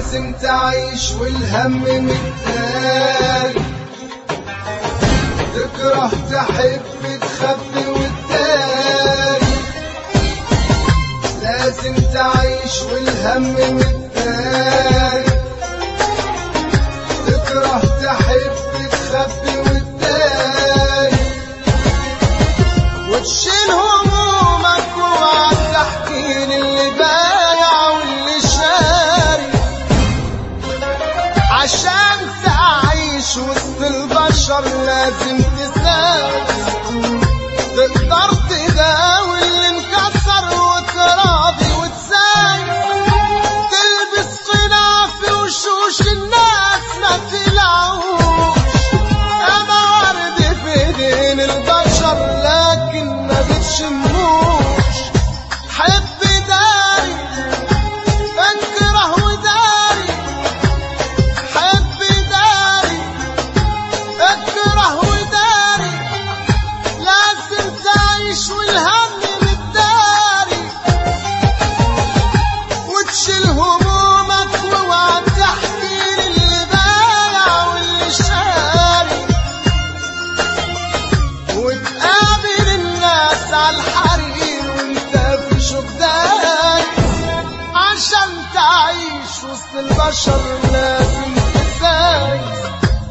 لازم تعيش والهم متداري، تكره تحب تخبي وتداري، لازم تعيش والهم متداري، تكره تحب تخبي وتداري، وتشيل همومك وقعد تحكي للي بايع واللي شاري، عشان تعيش وسط البشر لازم تساوي، تقدر تداوي اللي انكسر وتراضي وتساوي، تلبس قناع في وشوش الناس ما تلعوش، انا ورد في ايدين البشر لكن ما بتشموش، حب داري اكره وداري، حب داري اكره وداري، لازم تعيش والهم متداري، وتشيل همومك واوعى تحكي للي بايع واللي شاري، وتقابل الناس عالحرير وانت في شبدان، عشان تعيش وسط البشر لازم تسايس.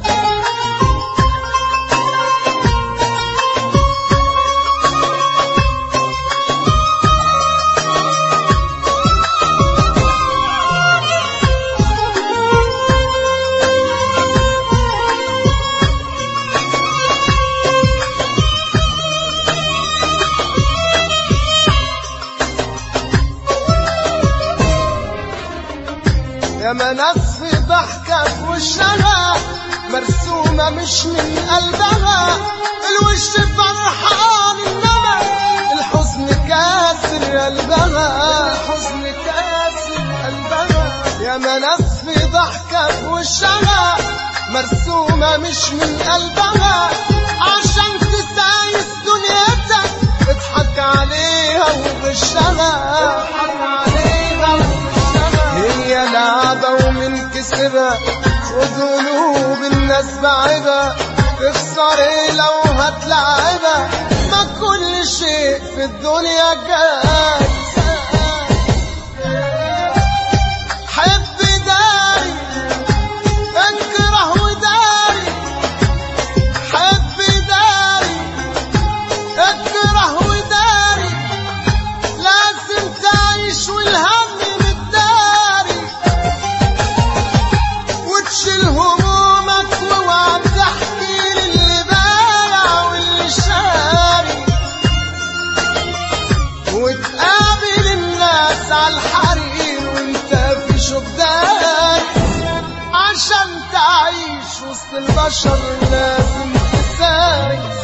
ياما ناس في ضحكة في وشها مرسومة مش من قلبها، الوش فرحان انما الحزن كاسر قلبها، الحزن كاسر قلبها، ياما ناس في ضحكة في وشها مرسومة مش من قلبها، عشان تسايس دنيتك اضحك عليها وغشها، اضحك عليها وغشها، هي لعبة ومن كسبها خد قلوب الناس بعبها، تخسر ايه لو هتلعبها، ما كل شيء في الدنيا جايز، حب داري اكره وداري، حب داري اكره وداري، لازم تعيش والهم متداري، وتشيل همومك واوعى تحكي للي بايع واللي شاري، وتقابل الناس عالحرير وانت في شبدان، عشان تعيش وسط البشر لازم تسايس.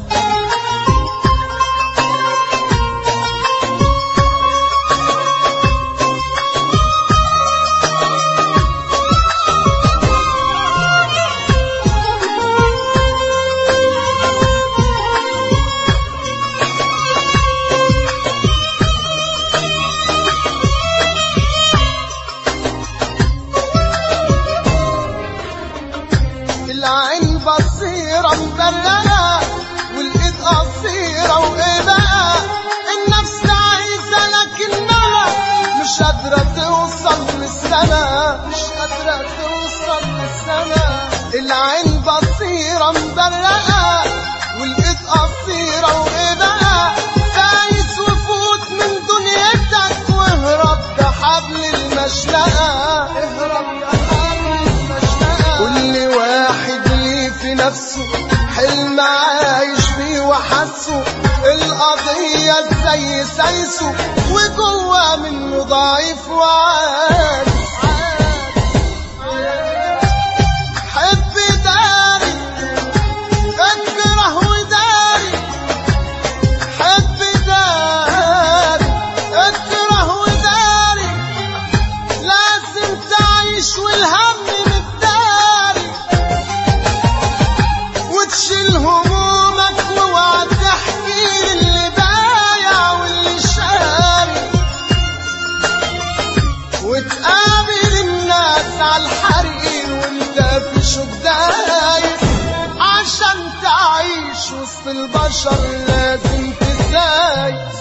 العين بصيرة مبررة والايد قصيرة وايه بقى، النفس عايزة لكنها مش قادرة توصل للسما، مش قادرة توصل للسما، العين بصيرة مبررة والايد قصيرة وايه بقى، فايز وفوت من دنيتك واهرب بحبل المشنقة، اهرب بحبل المشنقة، كل واحد ليه في نفسه حلم عايش فيه وحسه، القضية ازاي سايسه وجوه منه ضعيف وعاجز، حب داري اكره وداري، حب داري اكره وداري، لازم تعيش والهم متداري، وتشيل همومك واوعى تحكي للي بايع واللي شاري، في البشر لازم تساي.